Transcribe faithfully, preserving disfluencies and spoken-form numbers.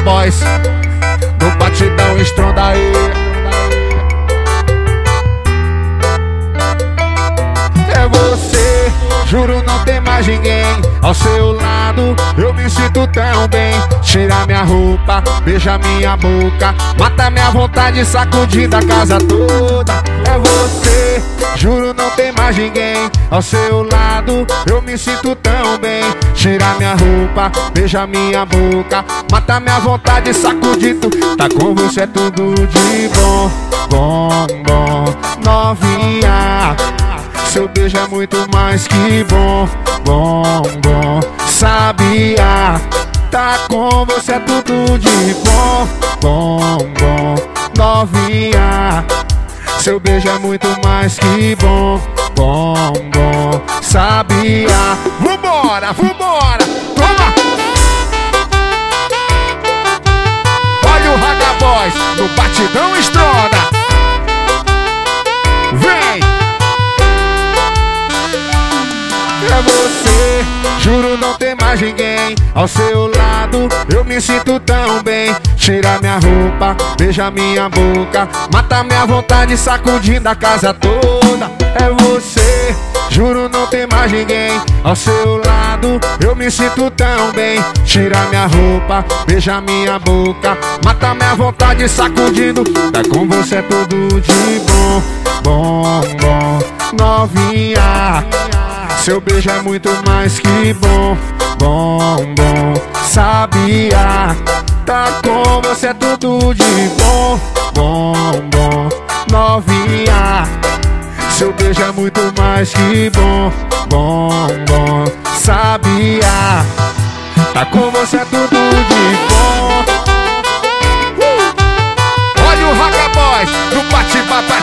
Boys, no batidão estronda aí. É você, juro não tem mais ninguém ao seu lado, eu me sinto tão bem. Tira minha roupa, beija minha boca, mata minha vontade, sacudindo a casa toda. É você, juro não tem mais ninguém ao seu lado, eu me sinto tão bem. Tira minha roupa, beija minha boca, mata minha vontade, sacudindo. Tá com você é tudo de bom, bom, bom, novinha. Seu beijo é muito mais que bom, bom, bom. Sabia, tá com você é tudo de bom, bom, bom, novinha. Seu beijo é muito mais que bom, bom, bom. Sabia. Vambora, vambora, toma! Olha o Raga Boys no batidão estronda. Vem! É você, juro não tem mais ninguém ao seu lado, eu me sinto tão bem. Tira minha roupa, beija minha boca, mata minha vontade, sacudindo a casa toda. É você, juro não tem mais ninguém ao seu lado, eu me sinto tão bem. Tira minha roupa, beija minha boca, mata minha vontade, sacudindo. Tá com você é tudo de bom, bom, bom, novinha. Seu beijo é muito mais que bom, bom, bom. Sabia, tá com você é tudo de bom, bom, bom, novinha. Seu beijo é muito mais que bom, bom, bom. Sabia, tá com você é tudo de bom. uh! Olha o Raga Boys no bate-bata.